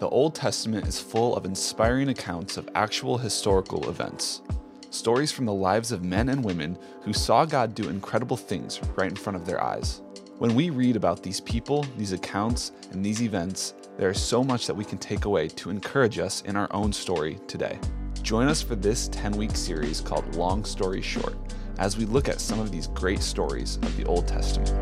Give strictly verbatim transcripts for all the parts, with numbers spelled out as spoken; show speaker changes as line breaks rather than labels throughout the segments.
Old Testament is full of inspiring accounts of actual historical events. Stories from the lives of men and women who saw God do incredible things right in front of their eyes. When we read about these people, these accounts, and these events, there is so much that we can take away to encourage us in our own story today. Join us for this ten-week series called Long Story Short, as we look at some of these great stories of the Old Testament.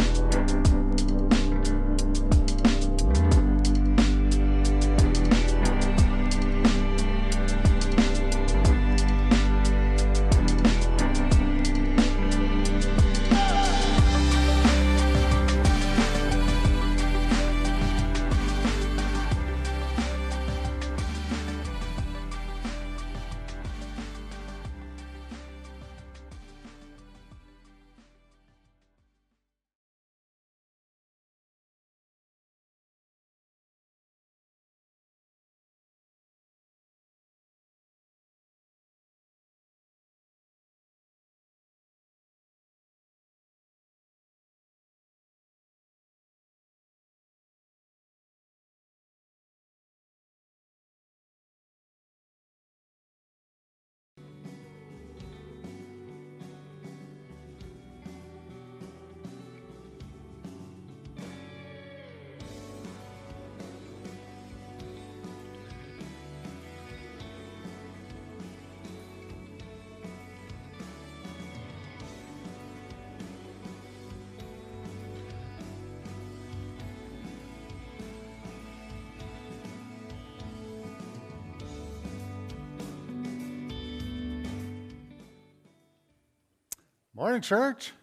Morning, church.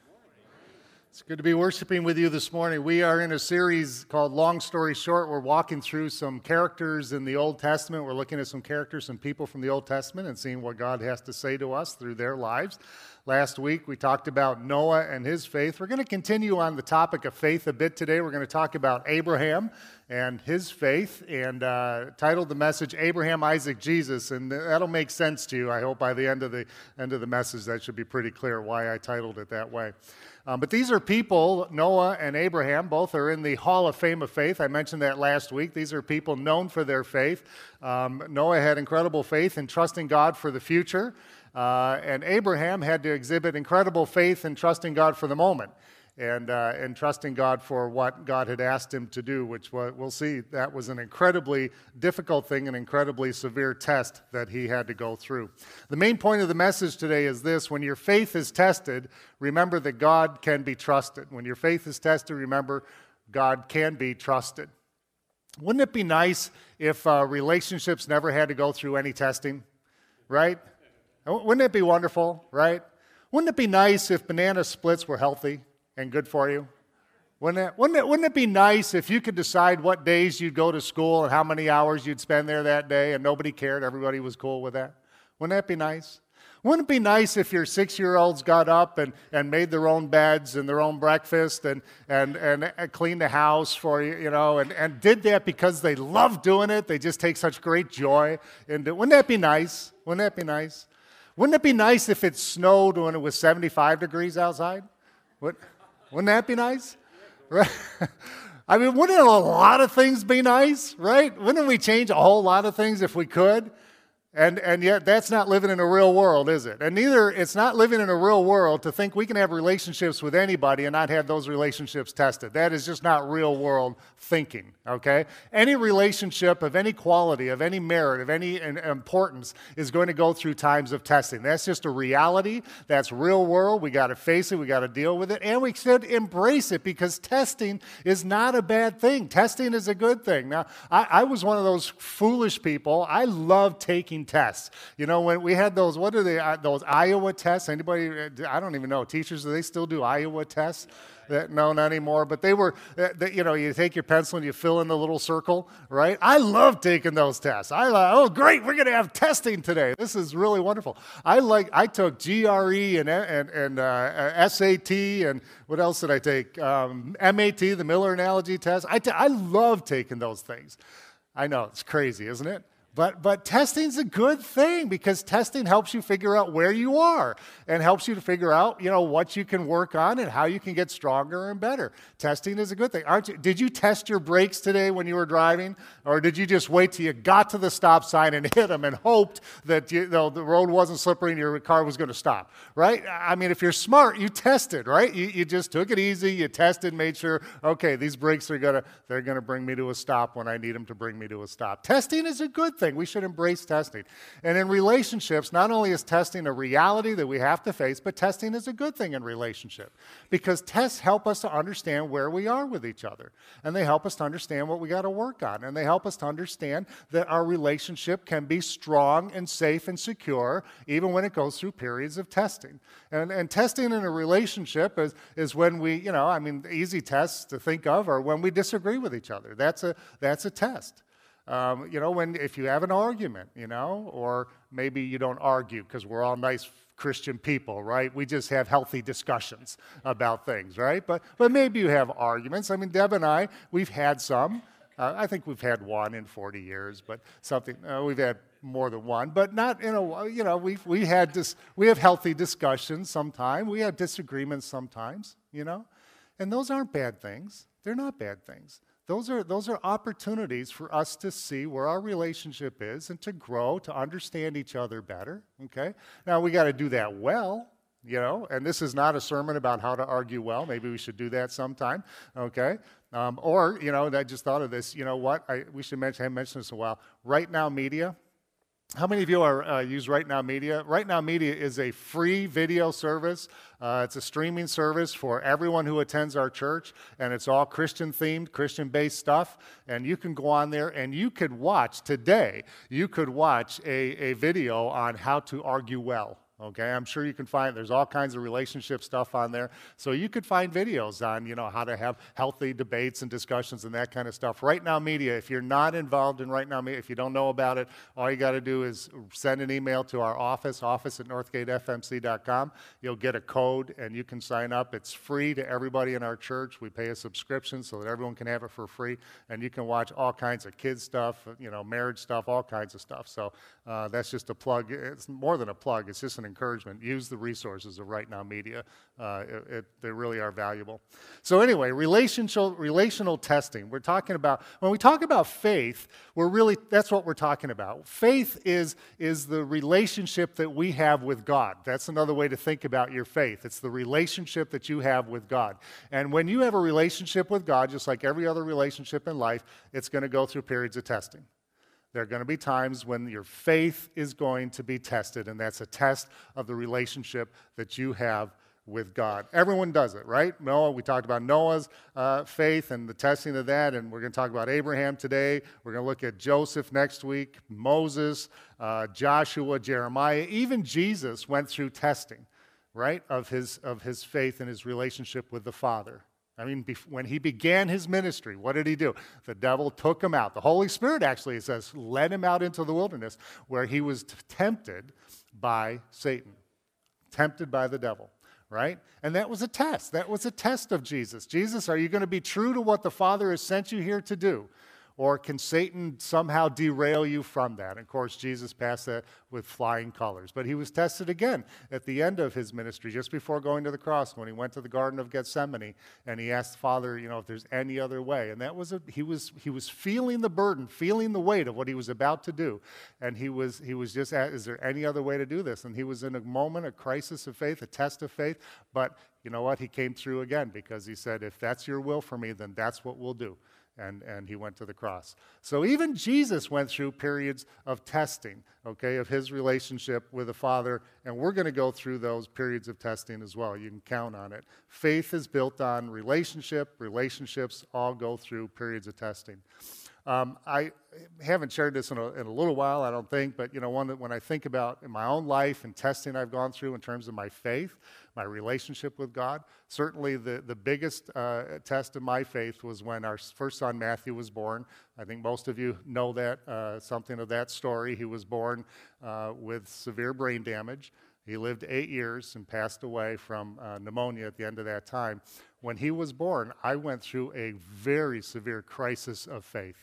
It's good to be worshiping with you this morning. We are in a series called Long Story Short. We're walking through some characters in the Old Testament. We're looking at some characters, some people from the Old Testament, and seeing what God has to say to us through their lives. Last week, we talked about Noah and his faith. We're going to continue on the topic of faith a bit today. We're going to talk about Abraham and his faith, and uh, titled the message, Abraham, Isaac, Jesus, and that'll make sense to you. I hope by the end of the end of the message that should be pretty clear why I titled it that way. Um, but these are people, Noah and Abraham, both are in the Hall of Fame of Faith. I mentioned that last week. These are people known for their faith. Um, Noah had incredible faith in trusting God for the future, uh, and Abraham had to exhibit incredible faith in trusting God for the moment. And, uh, and trusting God for what God had asked him to do, which we'll see that was an incredibly difficult thing, an incredibly severe test that he had to go through. The main point of the message today is this: when your faith is tested, remember that God can be trusted. When your faith is tested, remember God can be trusted. Wouldn't it be nice if uh, relationships never had to go through any testing, right? Wouldn't it be wonderful, right? Wouldn't it be nice if banana splits were healthy and good for you? Wouldn't it, wouldn't, it, wouldn't it be nice if you could decide what days you'd go to school and how many hours you'd spend there that day and nobody cared, everybody was cool with that? Wouldn't that be nice? Wouldn't it be nice if your six-year-olds got up and, and made their own beds and their own breakfast and, and, and cleaned the house for you, you know, and, and did that because they love doing it? They just take such great joy in it. Wouldn't that be nice? Wouldn't that be nice? Wouldn't it be nice if it snowed when it was seventy-five degrees outside? What? Wouldn't that be nice? Right? I mean, wouldn't a lot of things be nice, right? Wouldn't we change a whole lot of things if we could? And and yet that's not living in a real world, is it? And neither, it's not living in a real world to think we can have relationships with anybody and not have those relationships tested. That is just not real world thinking, okay? Any relationship of any quality, of any merit, of any importance is going to go through times of testing. That's just a reality. That's real world. We got to face it. We got to deal with it. And we should embrace it because testing is not a bad thing. Testing is a good thing. Now, I, I was one of those foolish people. I love taking tests. You know, when we had those, what are they, uh, those Iowa tests? Anybody, I don't even know, teachers, do they still do Iowa tests? That, no, not anymore. But they were, uh, they, you know, you take your pencil and you fill in the little circle, right? I love taking those tests. I love, oh, great, we're going to have testing today. This is really wonderful. I like, I took G R E and, and, and uh, S A T and what else did I take? Um, M A T, the Miller Analogy Test. I, t- I love taking those things. I know, it's crazy, isn't it? But, but testing's a good thing because testing helps you figure out where you are and helps you to figure out, you know, what you can work on and how you can get stronger and better. Testing is a good thing. Aren't you? Did you test your brakes today when you were driving? Or did you just wait till you got to the stop sign and hit them and hoped that you, you know, the road wasn't slippery and your car was going to stop, right? I mean, if you're smart, you tested, right? You, you just took it easy, you tested, made sure, okay, these brakes are going to, they're going to bring me to a stop when I need them to bring me to a stop. Testing is a good thing. We should embrace testing. And in relationships, not only is testing a reality that we have to face, but testing is a good thing in relationship because tests help us to understand where we are with each other. And they help us to understand what we got to work on. And they help us to understand that our relationship can be strong and safe and secure even when it goes through periods of testing. And, and testing in a relationship is, is when we, you know, I mean, easy tests to think of are when we disagree with each other. That's a, that's a test. Um, you know, when if you have an argument, you know, or maybe you don't argue because we're all nice Christian people, right? We just have healthy discussions about things, right? But but maybe you have arguments. I mean, Deb and I, we've had some. Uh, I think we've had one in forty years, but something uh, we've had more than one, but not in a. You know, we we had this. We have healthy discussions sometimes. We have disagreements sometimes. You know, and those aren't bad things. They're not bad things. Those are, those are opportunities for us to see where our relationship is and to grow, to understand each other better, okay? Now, we got to do that well, you know, and this is not a sermon about how to argue well. Maybe we should do that sometime, okay? Um, or, you know, I just thought of this, you know what, I, we should mention, I haven't mentioned this in a while, Right Now Media. How many of you are uh, use Right Now Media? Right Now Media is a free video service. Uh, it's a streaming service for everyone who attends our church, and it's all Christian-themed, Christian-based stuff. And you can go on there, and you could watch today, you could watch a, a video on how to argue well. Okay, I'm sure you can find, there's all kinds of relationship stuff on there. So you could find videos on, you know, how to have healthy debates and discussions and that kind of stuff. Right Now Media, if you're not involved in Right Now Media, if you don't know about it, all you got to do is send an email to our office, office at northgate f m c dot com. You'll get a code and you can sign up. It's free to everybody in our church. We pay a subscription so that everyone can have it for free. And you can watch all kinds of kids stuff, you know, marriage stuff, all kinds of stuff. So uh, that's just a plug. It's more than a plug. It's just an encouragement. Use the resources of Right Now Media. Uh, it, it, they really are valuable. So anyway, relational, relational testing. We're talking about, when we talk about faith, we're really, that's what we're talking about. Faith is, is the relationship that we have with God. That's another way to think about your faith. It's the relationship that you have with God. And when you have a relationship with God, just like every other relationship in life, it's going to go through periods of testing. There are going to be times when your faith is going to be tested, and that's a test of the relationship that you have with God. Everyone does it, right? Noah, we talked about Noah's uh, faith and the testing of that, and we're going to talk about Abraham today. We're going to look at Joseph next week, Moses, uh, Joshua, Jeremiah. Even Jesus went through testing, right, of his, of his faith and his relationship with the Father. I mean, when he began his ministry, what did he do? The devil took him out. The Holy Spirit, actually, it says, led him out into the wilderness where he was tempted by Satan, tempted by the devil, right? And that was a test. That was a test of Jesus. Jesus, are you going to be true to what the Father has sent you here to do? Or can Satan somehow derail you from that? And of course, Jesus passed that with flying colors. But he was tested again at the end of his ministry, just before going to the cross, when he went to the Garden of Gethsemane, and he asked the Father, you know, if there's any other way. And that was a, he was he was feeling the burden, feeling the weight of what he was about to do. And he was he was just, is there any other way to do this? And he was in a moment, a crisis of faith, a test of faith. But you know what? He came through again because he said, if that's your will for me, then that's what we'll do. And, and he went to the cross. So even Jesus went through periods of testing, okay, of his relationship with the Father, and we're going to go through those periods of testing as well. You can count on it. Faith is built on relationship. Relationships all go through periods of testing. Um, I haven't shared this in a, in a little while, I don't think, but you know, one that when I think about in my own life and testing I've gone through in terms of my faith, my relationship with God, certainly the, the biggest uh, test of my faith was when our first son Matthew was born. I think most of you know that, uh, something of that story. He was born uh, with severe brain damage. He lived eight years and passed away from uh, pneumonia at the end of that time. When he was born, I went through a very severe crisis of faith.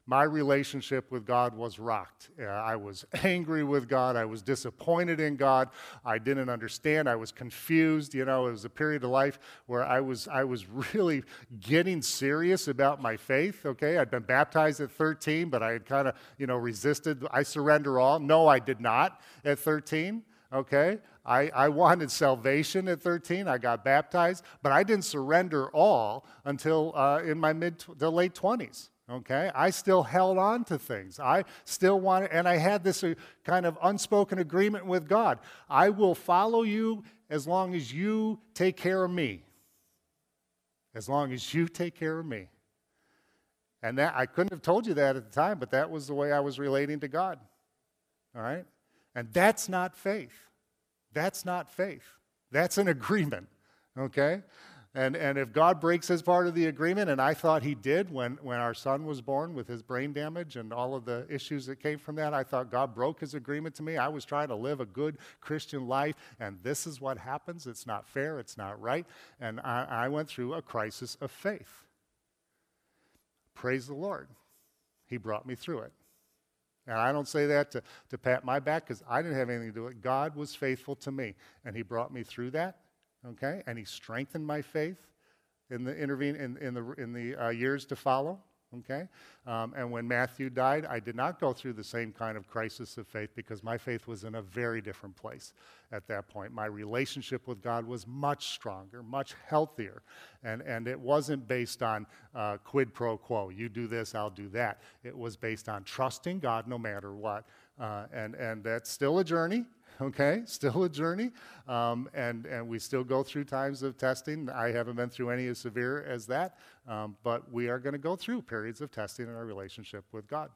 my relationship with God was rocked. Uh, I was angry with God. I was disappointed in God. I didn't understand. I was confused. You know, it was a period of life where I was I was really getting serious about my faith. Okay, I'd been baptized at thirteen, but I had kind of you know resisted. I surrender all. No, I did not at thirteen. Okay, I, I wanted salvation at thirteen. I got baptized, but I didn't surrender all until uh, in my mid to late twenties. Okay, I still held on to things. I still wanted, and I had this uh, kind of unspoken agreement with God. I will follow you as long as you take care of me. As long as you take care of me. And that I couldn't have told you that at the time, but that was the way I was relating to God. All right? And that's not faith. That's not faith. That's an agreement. Okay? And and if God breaks his part of the agreement, and I thought he did when, when our son was born with his brain damage and all of the issues that came from that, I thought God broke his agreement to me. I was trying to live a good Christian life, and this is what happens. It's not fair. It's not right. And I, I went through a crisis of faith. Praise the Lord. He brought me through it. And I don't say that to, to pat my back because I didn't have anything to do with it. God was faithful to me, and he brought me through that. Okay, and he strengthened my faith in the intervene in, in the in the uh, years to follow. Okay, um, and when Matthew died, I did not go through the same kind of crisis of faith because my faith was in a very different place at that point. My relationship with God was much stronger, much healthier, and and it wasn't based on uh, quid pro quo. You do this, I'll do that. It was based on trusting God no matter what, uh, and and that's still a journey. Okay, still a journey, um, and, and we still go through times of testing. I haven't been through any as severe as that, um, but we are going to go through periods of testing in our relationship with God.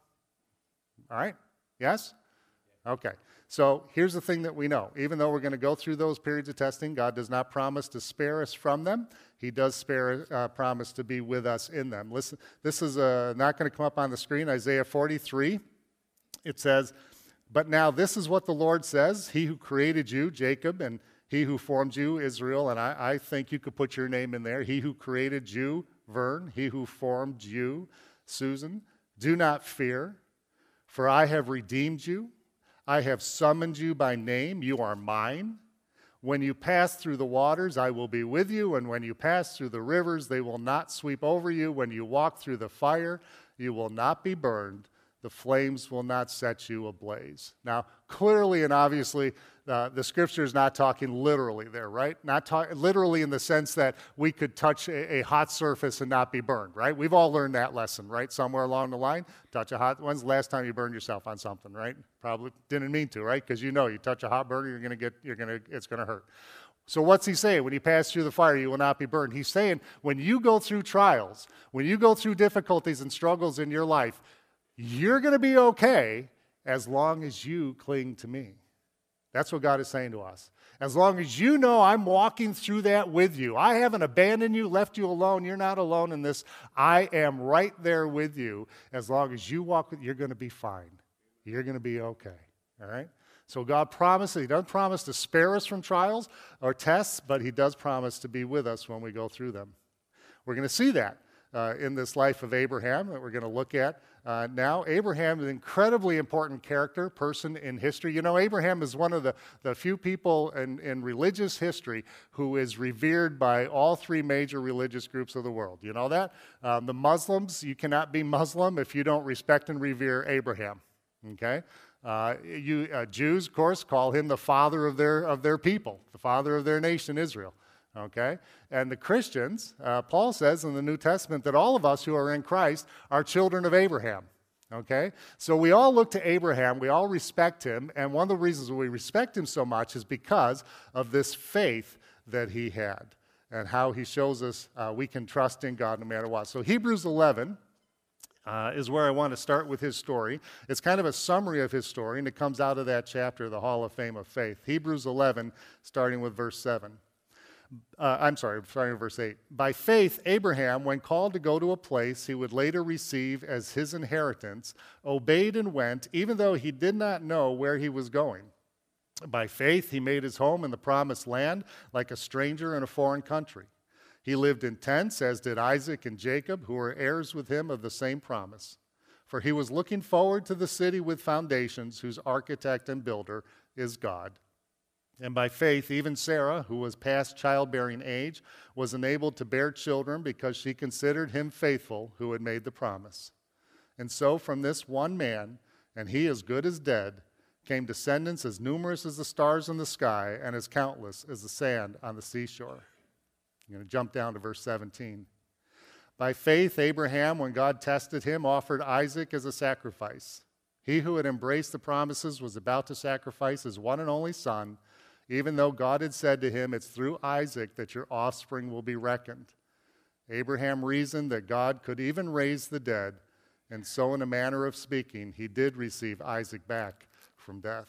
All right? Yes? Okay, so here's the thing that we know. Even though we're going to go through those periods of testing, God does not promise to spare us from them. He does spare, uh, promise to be with us in them. Listen, this is uh, not going to come up on the screen, Isaiah forty-three. It says, "But now this is what the Lord says, he who created you, Jacob, and he who formed you, Israel," and I, I think you could put your name in there. "He who created you, Vern, he who formed you, Susan, do not fear, for I have redeemed you. I have summoned you by name. You are mine. When you pass through the waters, I will be with you, and when you pass through the rivers, they will not sweep over you. When you walk through the fire, you will not be burned. The flames will not set you ablaze." Now, clearly and obviously, uh, the scripture is not talking literally there, right? Not ta- literally in the sense that we could touch a, a hot surface and not be burned, right? We've all learned that lesson, right? Somewhere along the line, touch a hot. When's the last time you burned yourself on something, right? Probably didn't mean to, right? Because you know, you touch a hot burner, you're gonna get, you're gonna, it's gonna hurt. So what's he saying? When you pass through the fire, you will not be burned. He's saying when you go through trials, when you go through difficulties and struggles in your life, you're going to be okay as long as you cling to me. That's what God is saying to us. As long as you know I'm walking through that with you. I haven't abandoned you, left you alone. You're not alone in this. I am right there with you. As long as you walk with, you're going to be fine. You're going to be okay. All right? So God promises, he doesn't promise to spare us from trials or tests, but he does promise to be with us when we go through them. We're going to see that uh, in this life of Abraham that we're going to look at Uh, now. Abraham is an incredibly important character, person in history. You know, Abraham is one of the, the few people in, in religious history who is revered by all three major religious groups of the world. You know that? Um, the Muslims, you cannot be Muslim if you don't respect and revere Abraham. Okay? Uh, you uh, Jews, of course, call him the father of their, of their people, the father of their nation, Israel. Okay? And the Christians, uh, Paul says in the New Testament that all of us who are in Christ are children of Abraham. Okay? So we all look to Abraham, we all respect him, and one of the reasons we respect him so much is because of this faith that he had and how he shows us uh, we can trust in God no matter what. So Hebrews eleven uh, is where I want to start with his story. It's kind of a summary of his story, and it comes out of that chapter, the Hall of Fame of Faith. Hebrews eleven, starting with verse seven. Uh, I'm sorry, starting with verse eight. "By faith, Abraham, when called to go to a place he would later receive as his inheritance, obeyed and went, even though he did not know where he was going. By faith, he made his home in the promised land like a stranger in a foreign country. He lived in tents, as did Isaac and Jacob, who were heirs with him of the same promise. for he was looking forward to the city with foundations, whose architect and builder is God. And by faith, even Sarah, who was past childbearing age, was enabled to bear children because she considered him faithful who had made the promise. And so from this one man, and he as good as dead, came descendants as numerous as the stars in the sky and as countless as the sand on the seashore. I'm going to jump down to verse seventeen. By faith, Abraham, when God tested him, offered Isaac as a sacrifice. He who had embraced the promises was about to sacrifice his one and only son, even though God had said to him, it's through Isaac that your offspring will be reckoned. Abraham reasoned that God could even raise the dead, and so in a manner of speaking, he did receive Isaac back from death.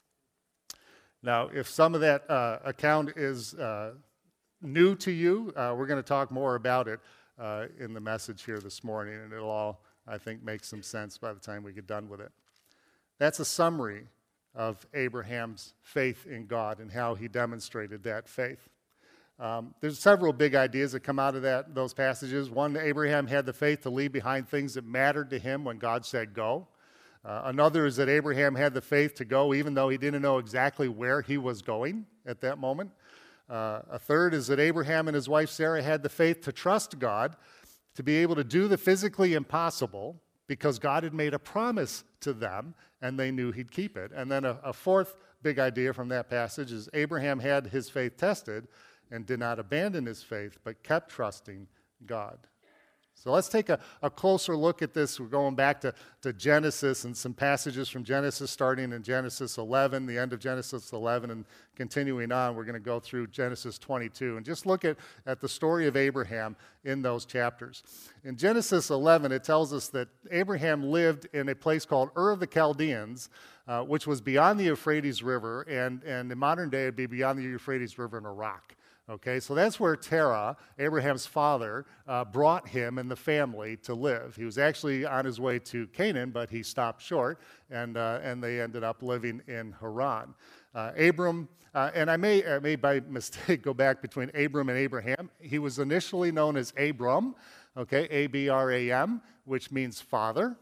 Now, if some of that uh, account is uh, new to you, uh, we're going to talk more about it uh, in the message here this morning, and it'll all, I think, make some sense by the time we get done with it. That's a summary of Abraham's faith in God and how he demonstrated that faith. Um, there's several big ideas that come out of that those passages. One, Abraham had the faith to leave behind things that mattered to him when God said go. Uh, another is that Abraham had the faith to go even though he didn't know exactly where he was going at that moment. Uh, a third is that Abraham and his wife Sarah had the faith to trust God to be able to do the physically impossible because God had made a promise to them and they knew he'd keep it. And then a, a fourth big idea from that passage is Abraham had his faith tested and did not abandon his faith, but kept trusting God. So let's take a, a closer look at this. We're going back to, to Genesis and some passages from Genesis, starting in Genesis eleven, the end of Genesis eleven, and continuing on, we're going to go through Genesis twenty-two, and just look at, at the story of Abraham in those chapters. In Genesis eleven, it tells us that Abraham lived in a place called Ur of the Chaldeans, uh, which was beyond the Euphrates River, and, and in modern day, it'd be beyond the Euphrates River in Iraq. Okay, so that's where Terah, Abraham's father, uh, brought him and the family to live. He was actually on his way to Canaan, but he stopped short, and uh, and they ended up living in Haran. Uh, Abram, uh, and I may, I may by mistake go back between Abram and Abraham. He was initially known as Abram, okay, A B R A M, which means father.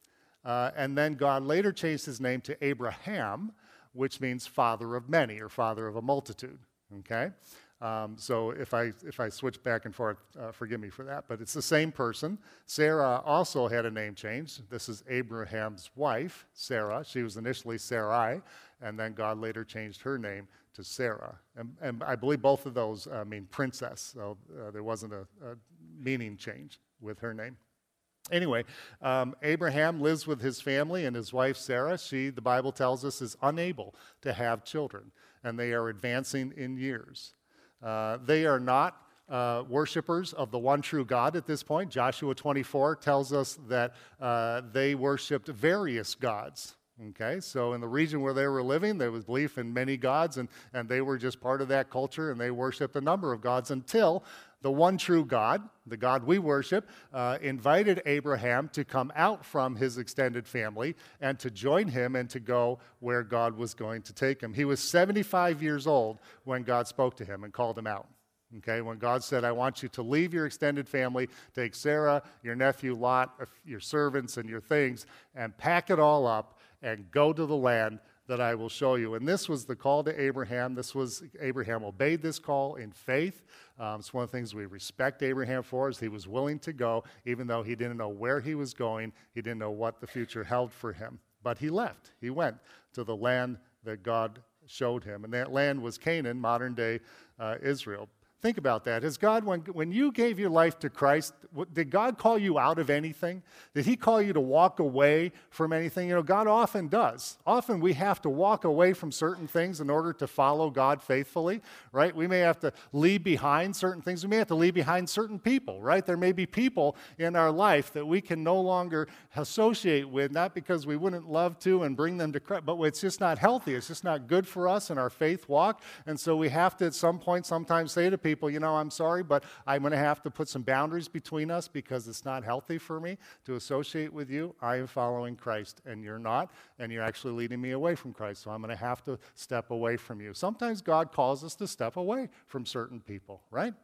Uh, and then God later changed his name to Abraham, which means father of many or father of a multitude, okay? Um, so if I if I switch back and forth, uh, forgive me for that. But it's the same person. Sarah also had a name change. This is Abraham's wife, Sarah. She was initially Sarai, and then God later changed her name to Sarah. And, and I believe both of those uh, mean princess, so uh, there wasn't a, a meaning change with her name. Anyway, um, Abraham lives with his family and his wife Sarah. She, the Bible tells us, is unable to have children, and they are advancing in years. Uh, they are not uh, worshipers of the one true God at this point. Joshua twenty-four tells us that uh, they worshiped various gods. Okay, so in the region where they were living, there was belief in many gods, and, and they were just part of that culture, and they worshiped a number of gods until the one true God, the God we worship, uh, invited Abraham to come out from his extended family and to join him and to go where God was going to take him. He was seventy-five years old when God spoke to him and called him out. Okay, when God said, I want you to leave your extended family, take Sarah, your nephew Lot, your servants, and your things, and pack it all up and go to the land that I will show you. And this was the call to Abraham. This was, Abraham obeyed this call in faith. Um, it's one of the things we respect Abraham for, is he was willing to go, even though he didn't know where he was going. He didn't know what the future held for him. But he left. He went to the land that God showed him. And that land was Canaan, modern-day uh, Israel. Think about that. Has God, when, when you gave your life to Christ, did God call you out of anything? Did he call you to walk away from anything? You know, God often does. Often we have to walk away from certain things in order to follow God faithfully, right? We may have to leave behind certain things. We may have to leave behind certain people, right? There may be people in our life that we can no longer associate with, not because we wouldn't love to and bring them to Christ, but it's just not healthy. It's just not good for us in our faith walk. And so we have to at some point sometimes say to people, people, you know, I'm sorry, but I'm going to have to put some boundaries between us because it's not healthy for me to associate with you. I am following Christ, and you're not, and you're actually leading me away from Christ, so I'm going to have to step away from you. Sometimes God calls us to step away from certain people, right?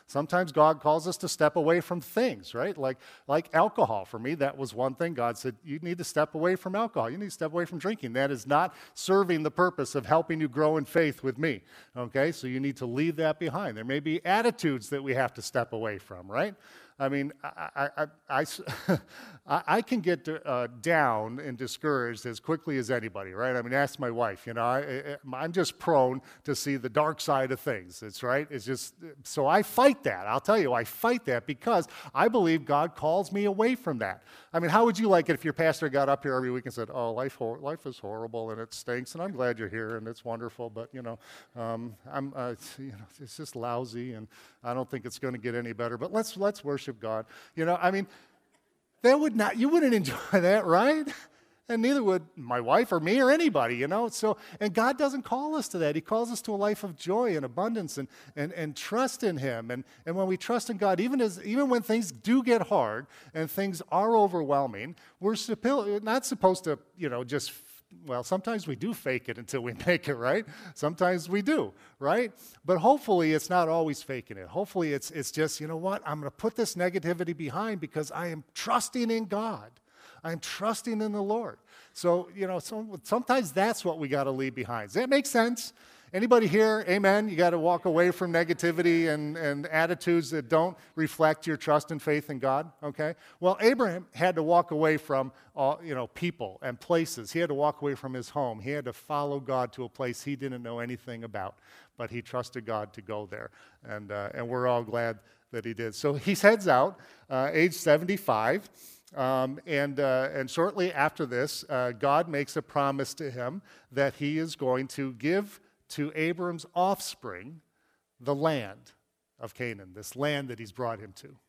Sometimes God calls us to step away from things, right? Like, like alcohol. For me, that was one thing. God said, you need to step away from alcohol. You need to step away from drinking. That is not serving the purpose of helping you grow in faith with me, okay? So you need to leave that behind. There may be attitudes that we have to step away from, right? I mean, I, I, I, I, I can get uh, down and discouraged as quickly as anybody, right? I mean, ask my wife, you know, I, I'm just prone to see the dark side of things. It's right. It's just, so I fight that. I'll tell you, I fight that because I believe God calls me away from that. I mean, how would you like it if your pastor got up here every week and said, oh, life, hor- life is horrible and it stinks and I'm glad you're here and it's wonderful, but, you know, um, I'm, uh, you know, it's just lousy and I don't think it's going to get any better, but let's, let's worship God. You know, I mean, that would not, you wouldn't enjoy that, right? And neither would my wife or me or anybody, you know. So, and God doesn't call us to that. He calls us to a life of joy and abundance and and, and trust in Him. And, and when we trust in God, even as even when things do get hard and things are overwhelming, we're suppo- not supposed to, you know, just well, sometimes we do fake it until we make it, right? Sometimes we do, right? But hopefully it's not always faking it. Hopefully it's it's just, you know what? I'm going to put this negativity behind because I am trusting in God. I'm trusting in the Lord. So, you know, so, sometimes that's what we got to leave behind. Does that make sense? Anybody here, amen, you got to walk away from negativity and, and attitudes that don't reflect your trust and faith in God, okay? Well, Abraham had to walk away from, all, you know, people and places. He had to walk away from his home. He had to follow God to a place he didn't know anything about, but he trusted God to go there, and, uh, and we're all glad that he did. So he heads out, uh, age seventy-five, um, and, uh, and shortly after this, uh, God makes a promise to him that he is going to give to Abram's offspring the land of Canaan, this land that he's brought him to,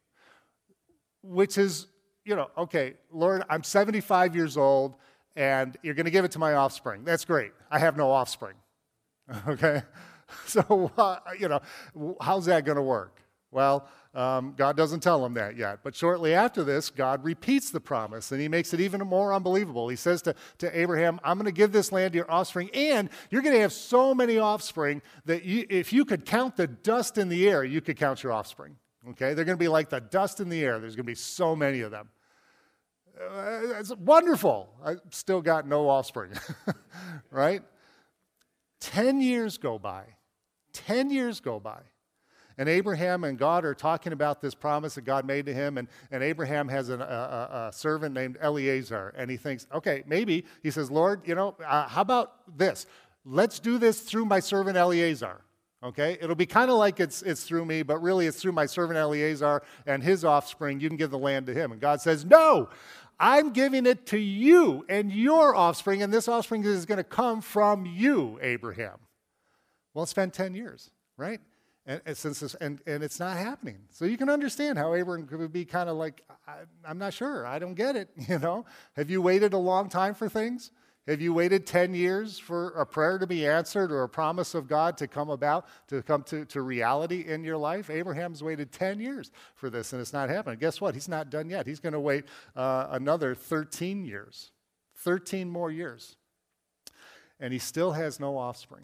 which is, you know, okay, Lord, I'm seventy-five years old, and you're going to give it to my offspring. That's great. I have no offspring, okay? So, uh, you know, how's that going to work? Well, um, God doesn't tell him that yet. But shortly after this, God repeats the promise, and he makes it even more unbelievable. He says to, to Abraham, I'm going to give this land to your offspring, and you're going to have so many offspring that you, if you could count the dust in the air, you could count your offspring. Okay? They're going to be like the dust in the air. There's going to be so many of them. Uh, it's wonderful. I still got no offspring, right? Ten years go by. Ten years go by. And Abraham and God are talking about this promise that God made to him, and, and Abraham has an, a, a, a servant named Eliezer, and he thinks, okay, maybe, he says, Lord, you know, uh, how about this? Let's do this through my servant Eliezer, okay? It'll be kind of like it's, it's through me, but really it's through my servant Eliezer and his offspring. You can give the land to him. And God says, no, I'm giving it to you and your offspring, and this offspring is going to come from you, Abraham. Well, it's been ten years, right? And, and, since this, and, and it's not happening. So you can understand how Abraham could be kind of like, I, I'm not sure. I don't get it, you know. Have you waited a long time for things? Have you waited ten years for a prayer to be answered or a promise of God to come about, to come to, to reality in your life? Abraham's waited ten years for this, and it's not happening. Guess what? He's not done yet. He's going to wait uh, another thirteen years, thirteen more years. And he still has no offspring.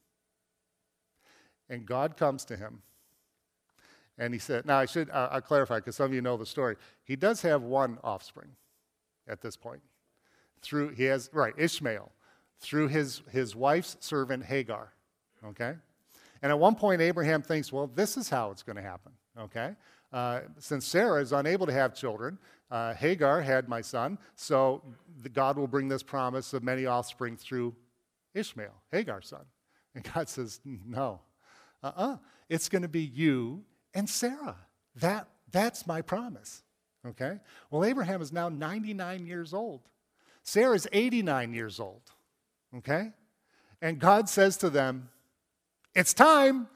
And God comes to him, and he said, now I should uh, I'll clarify because some of you know the story. He does have one offspring at this point. Through, he has, right, Ishmael, through his, his wife's servant Hagar, okay? And at one point, Abraham thinks, well, this is how it's going to happen, okay? Uh, since Sarah is unable to have children, uh, Hagar had my son, so the, God will bring this promise of many offspring through Ishmael, Hagar's son. And God says, no. Uh-uh. It's going to be you and Sarah. That, that's my promise, okay? Well, Abraham is now ninety-nine years old. Sarah's eighty-nine years old, okay? And God says to them, it's time.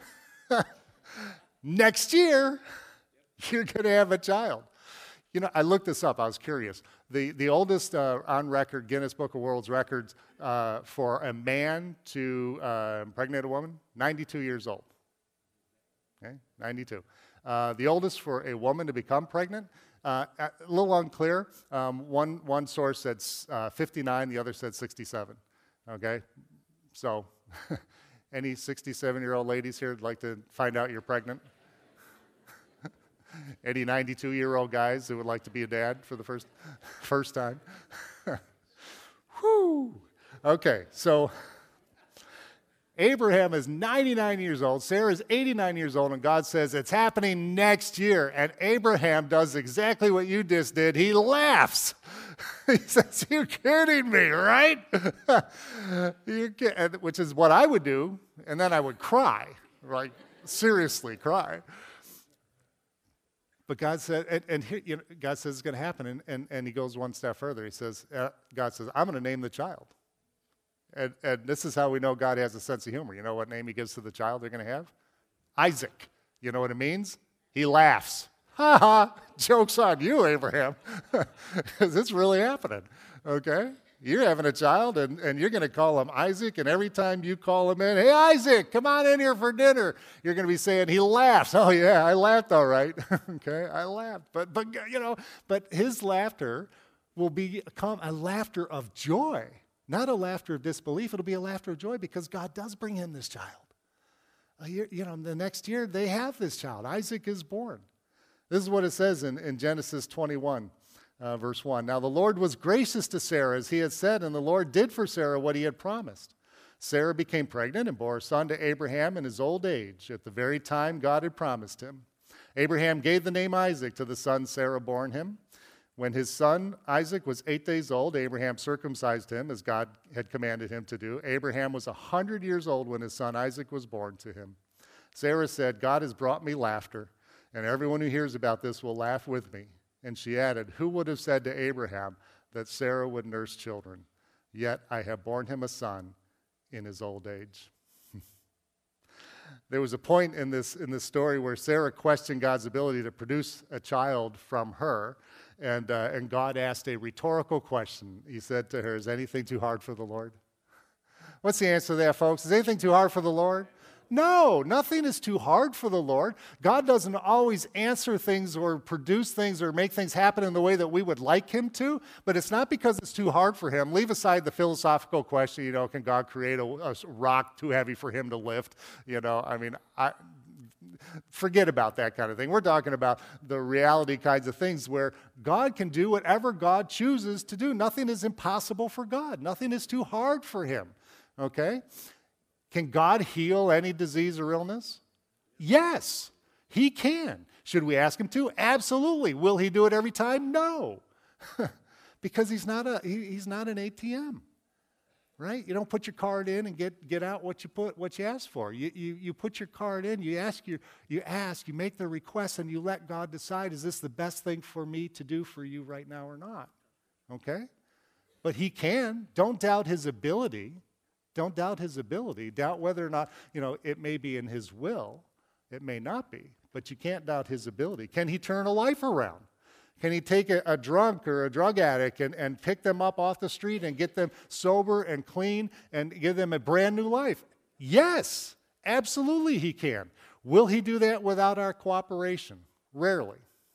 Next year, you're going to have a child. You know, I looked this up. I was curious. The, the oldest uh, on record Guinness Book of World Records uh, for a man to uh, impregnate a woman, ninety-two years old. Okay, ninety-two. Uh, the oldest for a woman to become pregnant, uh, a little unclear. Um, one, one source said uh, fifty-nine, the other said sixty-seven. Okay, so any sixty-seven-year-old ladies here would like to find out you're pregnant? Any ninety-two-year-old guys who would like to be a dad for the first, first time? Whew. Okay, so Abraham is ninety-nine years old, Sarah is eighty-nine years old, and God says it's happening next year. And Abraham does exactly what you just did. He laughs. He says, "You're kidding me, right?" you Which is what I would do, and then I would cry, like seriously cry. But God said, and, and here, you know, God says it's going to happen, and, and, and he goes one step further. He says, uh, God says, "I'm going to name the child." And, and this is how we know God has a sense of humor. You know what name he gives to the child they're going to have? Isaac. You know what it means? He laughs. Ha ha, joke's on you, Abraham, because it's really happening, okay? You're having a child, and, and you're going to call him Isaac, and every time you call him in, "Hey, Isaac, come on in here for dinner," you're going to be saying, "He laughs." "Oh, yeah, I laughed all right." Okay, I laughed. But, but, you know, but his laughter will become a laughter of joy, not a laughter of disbelief. It'll be a laughter of joy because God does bring him this child. Uh, you, you know, the next year, they have this child. Isaac is born. This is what it says in, in Genesis twenty-one. Uh, verse one, "Now the Lord was gracious to Sarah as he had said, and the Lord did for Sarah what he had promised. Sarah became pregnant and bore a son to Abraham in his old age, at the very time God had promised him. Abraham gave the name Isaac to the son Sarah bore him. When his son Isaac was eight days old, Abraham circumcised him as God had commanded him to do. Abraham was a hundred years old when his son Isaac was born to him. Sarah said, 'God has brought me laughter, and everyone who hears about this will laugh with me.' And she added, 'Who would have said to Abraham that Sarah would nurse children? Yet I have borne him a son in his old age.'" There was a point in this, in this story where Sarah questioned God's ability to produce a child from her, and, uh, and God asked a rhetorical question. He said to her, "Is anything too hard for the Lord?" What's the answer to that, folks? Is anything too hard for the Lord? No, nothing is too hard for the Lord. God doesn't always answer things or produce things or make things happen in the way that we would like him to, but it's not because it's too hard for him. Leave aside the philosophical question, you know, can God create a, a rock too heavy for him to lift? You know, I mean, I, forget about that kind of thing. We're talking about the reality kinds of things where God can do whatever God chooses to do. Nothing is impossible for God. Nothing is too hard for him, okay? Can God heal any disease or illness? Yes, he can. Should we ask him to? Absolutely. Will he do it every time? No. Because he's not a he, he's not an A T M. Right? You don't put your card in and get, get out what you put what you ask for. You, you you put your card in, you ask your you ask, you make the request, and you let God decide, is this the best thing for me to do for you right now or not? Okay? But he can. Don't doubt his ability. Don't doubt his ability. Doubt whether or not, you know, it may be in his will. It may not be. But you can't doubt his ability. Can he turn a life around? Can he take a, a drunk or a drug addict and, and pick them up off the street and get them sober and clean and give them a brand new life? Yes, absolutely he can. Will he do that without our cooperation? Rarely.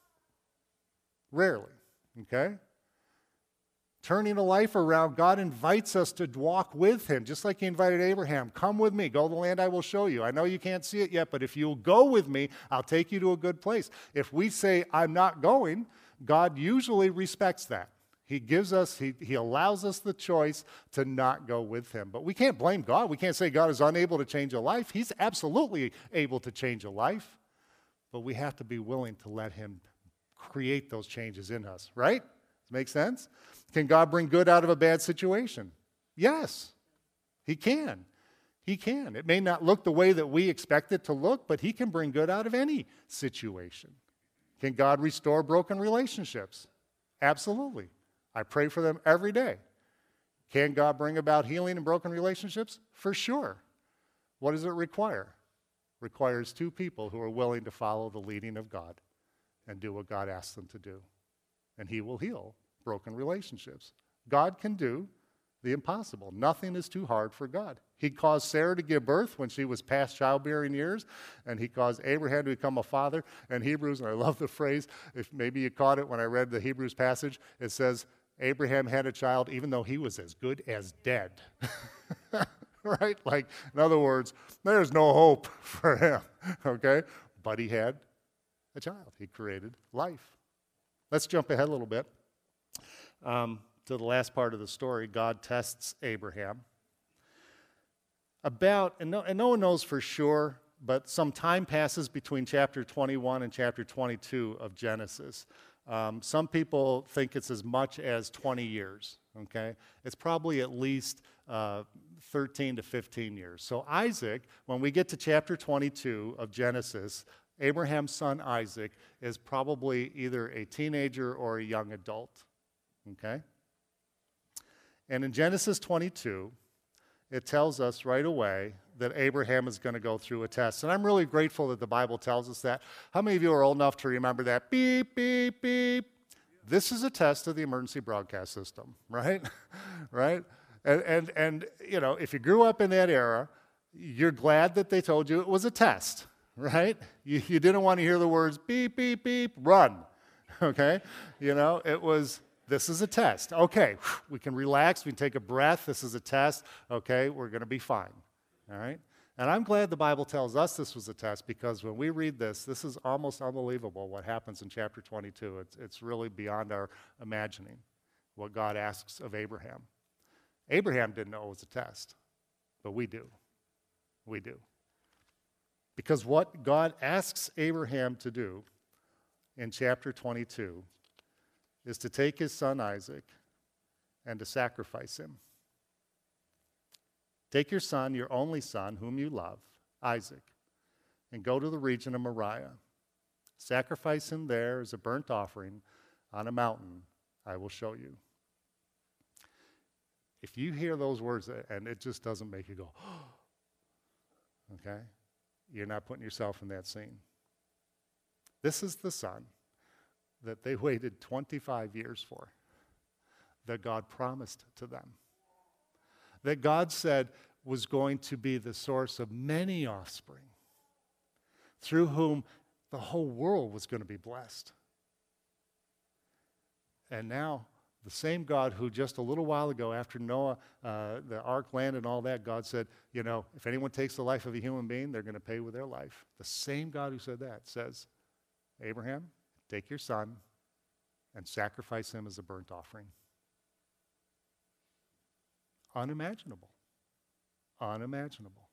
Rarely, okay? Turning a life around, God invites us to walk with him, just like he invited Abraham. Come with me, go to the land I will show you. I know you can't see it yet, but if you'll go with me, I'll take you to a good place. If we say, I'm not going, God usually respects that. He gives us, he, he allows us the choice to not go with him. But we can't blame God. We can't say God is unable to change a life. He's absolutely able to change a life. But we have to be willing to let him create those changes in us, right? Does it make sense? Can God bring good out of a bad situation? Yes, he can. He can. It may not look the way that we expect it to look, but he can bring good out of any situation. Can God restore broken relationships? Absolutely. I pray for them every day. Can God bring about healing in broken relationships? For sure. What does it require? It requires two people who are willing to follow the leading of God and do what God asks them to do. And he will heal broken relationships. God can do the impossible. Nothing is too hard for God. He caused Sarah to give birth when she was past childbearing years, and he caused Abraham to become a father. And Hebrews, and I love the phrase, if maybe you caught it when I read the Hebrews passage, it says, Abraham had a child even though he was as good as dead. Right? Like, in other words, there's no hope for him, okay? But he had a child. He created life. Let's jump ahead a little bit um, to the last part of the story. God tests Abraham. About, and no, and no one knows for sure, but some time passes between chapter twenty-one and chapter twenty-two of Genesis. Um, some people think it's as much as twenty years, okay? It's probably at least uh, thirteen to fifteen years. So Isaac, when we get to chapter twenty-two of Genesis, Abraham's son Isaac is probably either a teenager or a young adult, okay? And in Genesis twenty-two, it tells us right away that Abraham is going to go through a test. And I'm really grateful that the Bible tells us that. How many of you are old enough to remember that? Beep, beep, beep. This is a test of the emergency broadcast system, right? right? And, and, and, you know, if you grew up in that era, you're glad that they told you it was a test, right? You, you didn't want to hear the words beep, beep, beep, run, okay? You know, it was... This is a test. Okay, we can relax. We can take a breath. This is a test. Okay, we're going to be fine. All right? And I'm glad the Bible tells us this was a test, because when we read this, this is almost unbelievable what happens in chapter twenty-two. It's, it's really beyond our imagining what God asks of Abraham. Abraham didn't know it was a test, but we do. We do. Because what God asks Abraham to do in chapter twenty-two is to take his son Isaac and to sacrifice him. Take your son, your only son, whom you love, Isaac, and go to the region of Moriah. Sacrifice him there as a burnt offering on a mountain I will show you. If you hear those words and it just doesn't make you go, oh, okay, you're not putting yourself in that scene. This is the son that they waited twenty-five years for, that God promised to them, that God said was going to be the source of many offspring, through whom the whole world was going to be blessed. And now, the same God who just a little while ago, after Noah, uh, the ark landed and all that, God said, you know, if anyone takes the life of a human being, they're going to pay with their life. The same God who said that says, Abraham, take your son and sacrifice him as a burnt offering. Unimaginable. Unimaginable.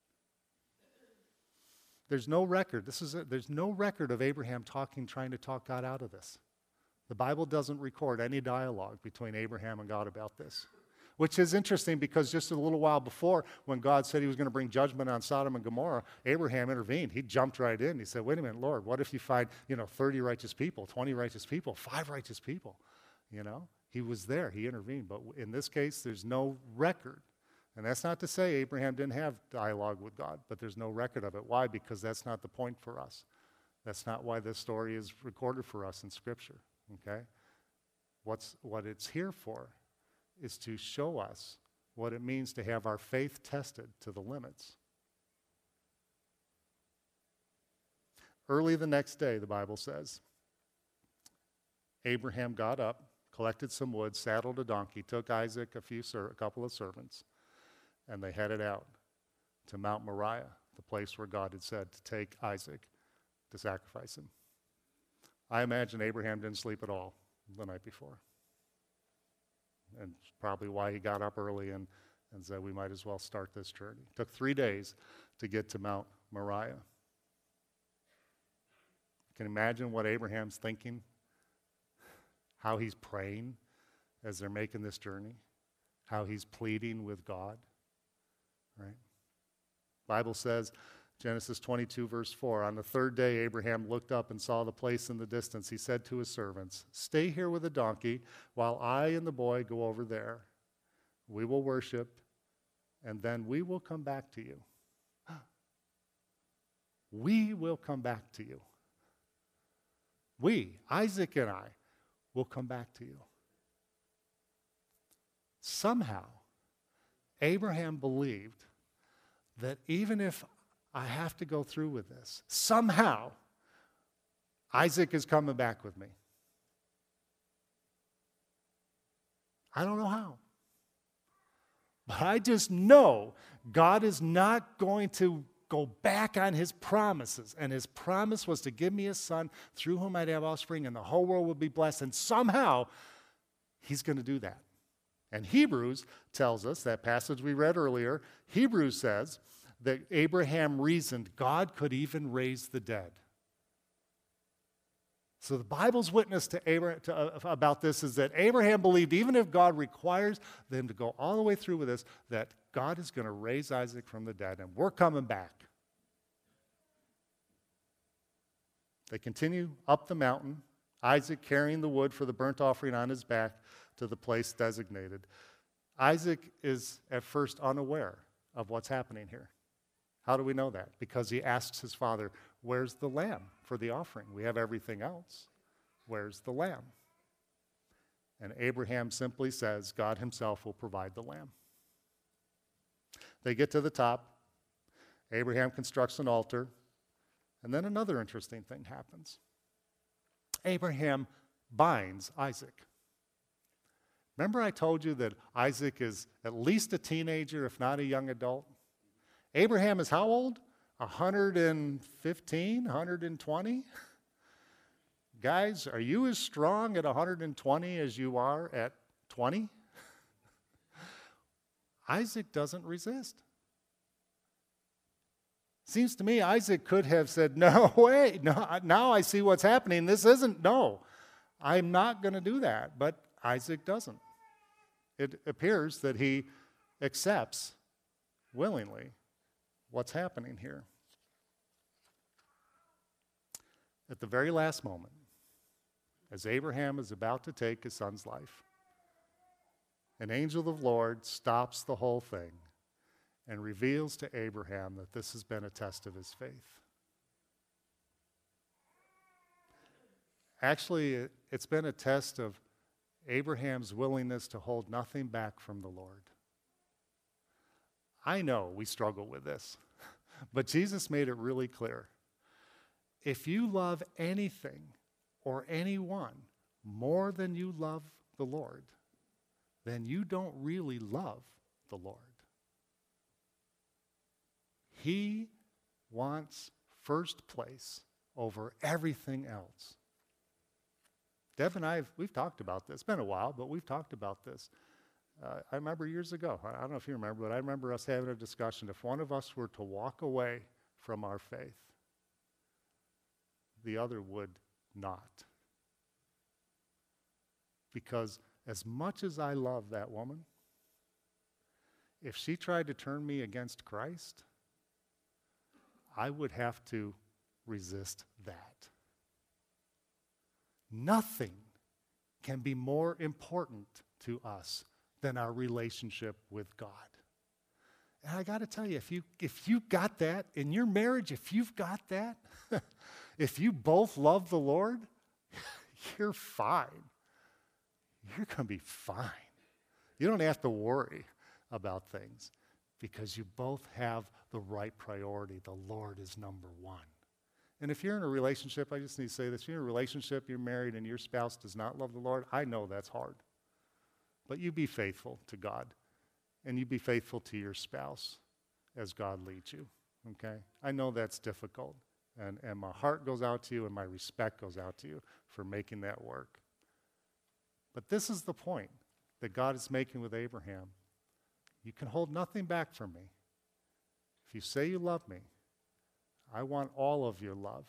There's no record. This is a, there's no record of Abraham talking, trying to talk God out of this. The Bible doesn't record any dialogue between Abraham and God about this, which is interesting because just a little while before, when God said he was going to bring judgment on Sodom and Gomorrah, Abraham intervened. He jumped right in. He said, wait a minute, Lord, what if you find, you know, thirty righteous people, twenty righteous people, five righteous people? You know, he was there. He intervened. But in this case, there's no record. And that's not to say Abraham didn't have dialogue with God, but there's no record of it. Why? Because that's not the point for us. That's not why this story is recorded for us in Scripture, okay? What's, what it's here for is to show us what it means to have our faith tested to the limits. Early the next day, the Bible says, Abraham got up, collected some wood, saddled a donkey, took Isaac, a few ser- a couple of servants, and they headed out to Mount Moriah, the place where God had said to take Isaac to sacrifice him. I imagine Abraham didn't sleep at all the night before. And probably why he got up early and, and said, we might as well start this journey. It took three days to get to Mount Moriah. You can imagine what Abraham's thinking, how he's praying as they're making this journey, how he's pleading with God, right? Bible says, Genesis twenty-two, verse four, on the third day Abraham looked up and saw the place in the distance. He said to his servants, stay here with the donkey while I and the boy go over there. We will worship, and then we will come back to you. We will come back to you. We, Isaac and I, will come back to you. Somehow, Abraham believed that even if I have to go through with this, somehow, Isaac is coming back with me. I don't know how. But I just know God is not going to go back on his promises. And his promise was to give me a son through whom I'd have offspring and the whole world would be blessed. And somehow he's going to do that. And Hebrews tells us, that passage we read earlier, Hebrews says that Abraham reasoned God could even raise the dead. So the Bible's witness to Abraham to, uh, about this is that Abraham believed even if God requires them to go all the way through with this, that God is going to raise Isaac from the dead, and we're coming back. They continue up the mountain, Isaac carrying the wood for the burnt offering on his back to the place designated. Isaac is at first unaware of what's happening here. How do we know that? Because he asks his father, where's the lamb for the offering? We have everything else. Where's the lamb? And Abraham simply says, God himself will provide the lamb. They get to the top. Abraham constructs an altar. And then another interesting thing happens. Abraham binds Isaac. Remember I told you that Isaac is at least a teenager, if not a young adult? Abraham is how old? one hundred fifteen, one hundred twenty? Guys, are you as strong at one hundred twenty as you are at twenty? Isaac doesn't resist. Seems to me Isaac could have said, no way, no, now I see what's happening. This isn't, no, I'm not going to do that. But Isaac doesn't. It appears that he accepts willingly what's happening here. At the very last moment, as Abraham is about to take his son's life, an angel of the Lord stops the whole thing and reveals to Abraham that this has been a test of his faith. Actually, it's been a test of Abraham's willingness to hold nothing back from the Lord. I know we struggle with this, but Jesus made it really clear. If you love anything or anyone more than you love the Lord, then you don't really love the Lord. He wants first place over everything else. Deb and I, have, we've talked about this. It's been a while, but we've talked about this. Uh, I remember years ago, I don't know if you remember, but I remember us having a discussion. If one of us were to walk away from our faith, the other would not. Because as much as I love that woman, if she tried to turn me against Christ, I would have to resist that. Nothing can be more important to us than our relationship with God. And I got to tell you, if you if you got that in your marriage, if you've got that, if you both love the Lord, you're fine. You're going to be fine. You don't have to worry about things because you both have the right priority. The Lord is number one. And if you're in a relationship, I just need to say this, if you're in a relationship, you're married, and your spouse does not love the Lord, I know that's hard. But you be faithful to God, and you be faithful to your spouse as God leads you, okay? I know that's difficult, and, and my heart goes out to you, and my respect goes out to you for making that work. But this is the point that God is making with Abraham. You can hold nothing back from me. If you say you love me, I want all of your love.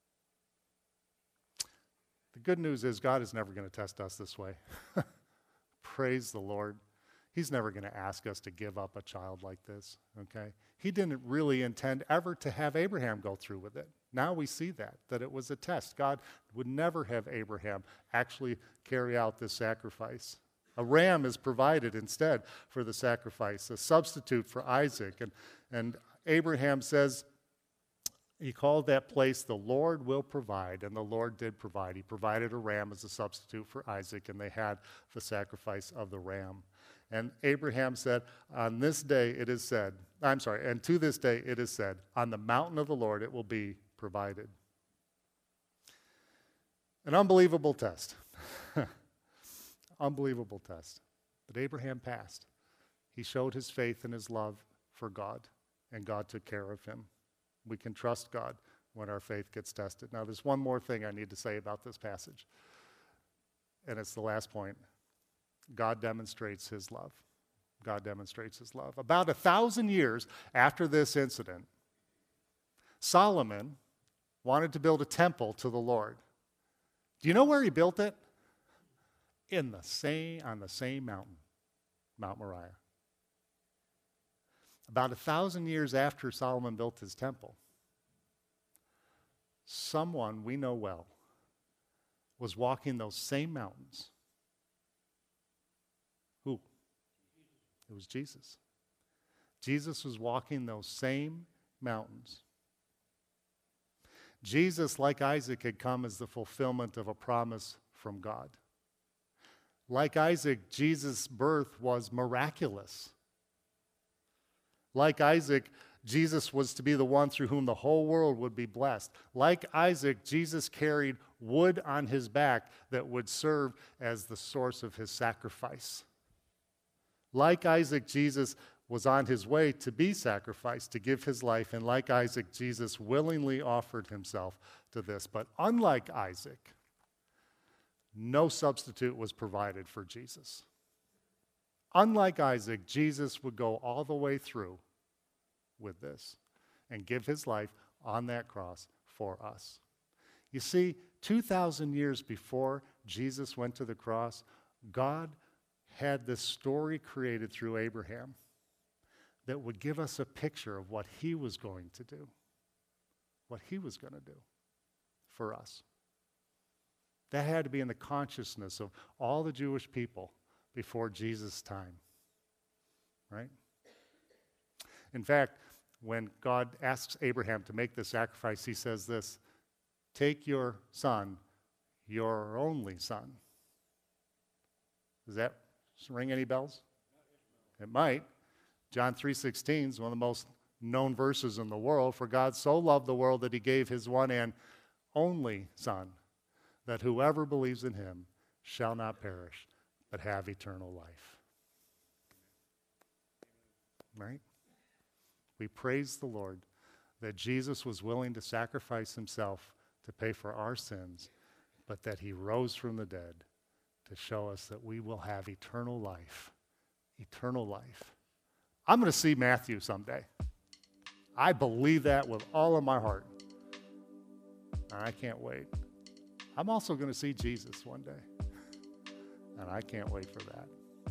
The good news is God is never going to test us this way. Praise the Lord. He's never going to ask us to give up a child like this, okay? He didn't really intend ever to have Abraham go through with it. Now we see that, that it was a test. God would never have Abraham actually carry out this sacrifice. A ram is provided instead for the sacrifice, a substitute for Isaac. And, and Abraham says, he called that place, the Lord will provide, and the Lord did provide. He provided a ram as a substitute for Isaac, and they had the sacrifice of the ram. And Abraham said, on this day it is said, I'm sorry, and to this day it is said, on the mountain of the Lord it will be provided. An unbelievable test. Unbelievable test. But Abraham passed. He showed his faith and his love for God, and God took care of him. We can trust God when our faith gets tested. Now, there's one more thing I need to say about this passage, and it's the last point. God demonstrates his love. God demonstrates his love. About a thousand years after this incident, Solomon wanted to build a temple to the Lord. Do you know where he built it? In the same, on the same mountain, Mount Moriah. About a thousand years after Solomon built his temple, someone we know well was walking those same mountains. Who? It was Jesus. Jesus was walking those same mountains. Jesus, like Isaac, had come as the fulfillment of a promise from God. Like Isaac, Jesus' birth was miraculous. Like Isaac, Jesus was to be the one through whom the whole world would be blessed. Like Isaac, Jesus carried wood on his back that would serve as the source of his sacrifice. Like Isaac, Jesus was on his way to be sacrificed, to give his life. And like Isaac, Jesus willingly offered himself to this. But unlike Isaac, no substitute was provided for Jesus. Unlike Isaac, Jesus would go all the way through with this and give his life on that cross for us. You see, two thousand years before Jesus went to the cross, God had this story created through Abraham that would give us a picture of what he was going to do, what he was going to do for us. That had to be in the consciousness of all the Jewish people before Jesus' time, right? In fact, when God asks Abraham to make the sacrifice, he says this, "Take your son, your only son." Does that ring any bells? It might. John three sixteen is one of the most known verses in the world. "For God so loved the world that he gave his one and only Son, that whoever believes in him shall not perish, but have eternal life." Right? We praise the Lord that Jesus was willing to sacrifice himself to pay for our sins, but that he rose from the dead to show us that we will have eternal life. Eternal life. I'm going to see Matthew someday. I believe that with all of my heart. And I can't wait. I'm also going to see Jesus one day. And I can't wait for that.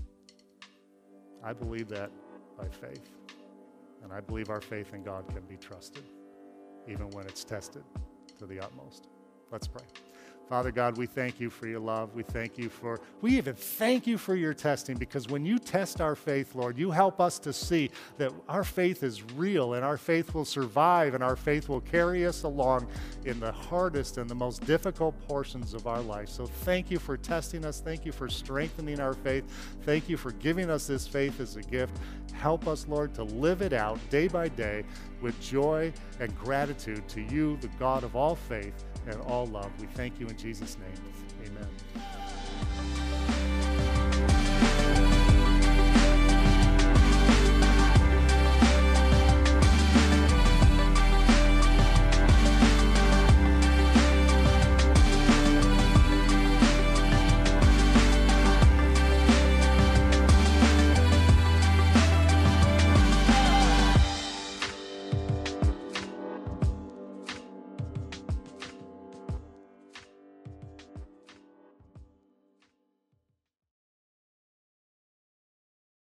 I believe that by faith. And I believe our faith in God can be trusted, even when it's tested to the utmost. Let's pray. Father God, we thank you for your love. We thank you for, we even thank you for your testing, because when you test our faith, Lord, you help us to see that our faith is real and our faith will survive and our faith will carry us along in the hardest and the most difficult portions of our life. So thank you for testing us. Thank you for strengthening our faith. Thank you for giving us this faith as a gift. Help us, Lord, to live it out day by day with joy and gratitude to you, the God of all faith and all love. We thank you in Jesus' name.